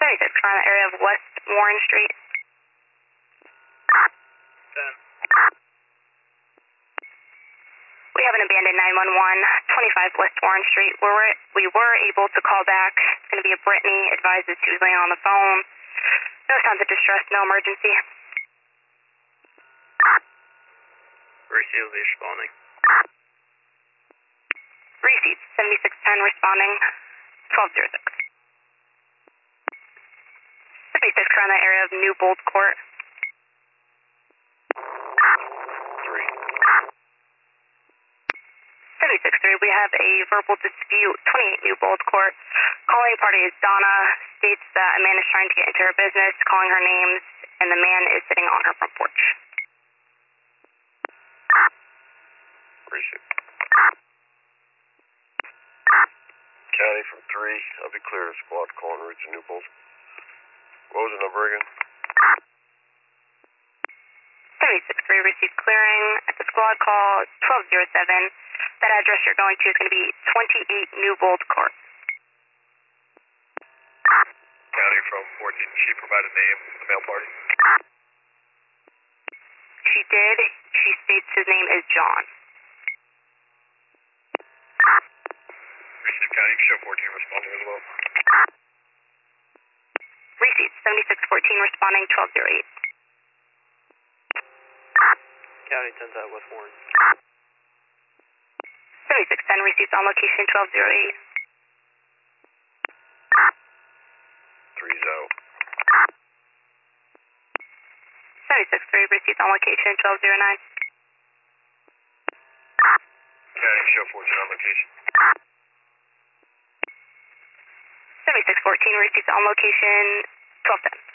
76 around the area of West Warren Street. 10. We have an abandoned 911, 25 West Warren Street, where we were able to call back. It's going to be a Brittany, advises she was laying on the phone. No signs of distress, no emergency. Receive responding. Receipt 7610 responding 1206. 76 around the area of New Bold Court. 3. 76-3, we have a verbal dispute, 28 New Bold Court. Calling party is Donna, states that a man is trying to get into her business, calling her names, and the man is sitting on her front porch. Receive. County from 3, I'll be clear to squad calling routes to New Bold. What was the number again? 76-3 received clearing at the squad call 1207. That address you're going to is going to be 28 New Bold Court. County from 14, she provided name of the male party? She did. She states his name is John. Receive County, show 14 responding as well. Receipt 7614 responding 1208. County 10 West Warren. 7610 receipts on location 1208. 3-0. 76-3 receipts on location 1209. County, show 14 on location. 7614 receipts on location 1210.